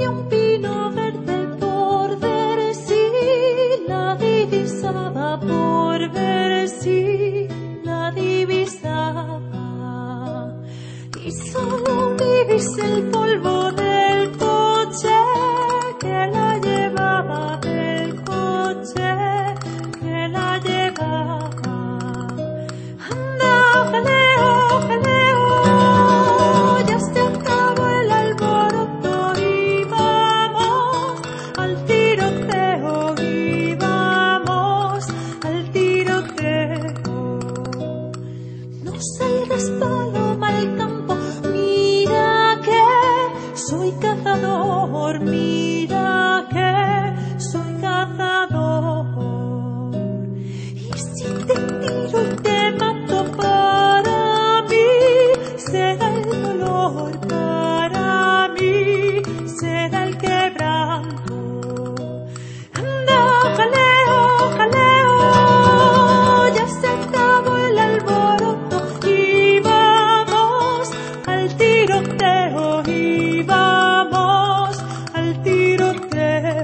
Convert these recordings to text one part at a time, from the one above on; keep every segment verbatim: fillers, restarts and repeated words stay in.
tenía un pino verde por ver si la divisaba, por ver si la divisaba. Y solo divisé el polvo del coche que la llevaba, del coche que la llevaba. Anda, jaleo, jaleo, ya se acabó el alboroto y vamos al tiroteo, y vamos al tiroteo. No salgas, paloma, al campo, mira que soy cazador, mira que soy cazador. Y si te tiro y te mato, para mí será el dolor, para mí será el quebranto. Anda, jaleo, jaleo, ya se acabó el alboroto y vamos al tiroteo, y vamos al tiroteo.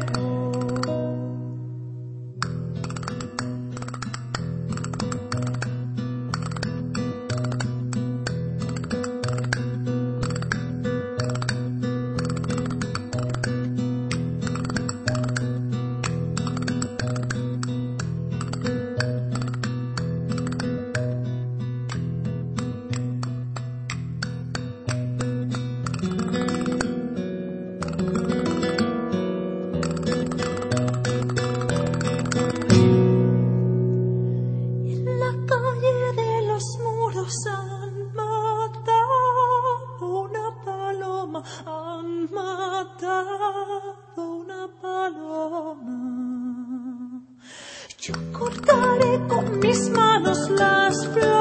En la calle de los muros han matado una paloma, han matado una paloma. Yo cortaré con mis manos las flores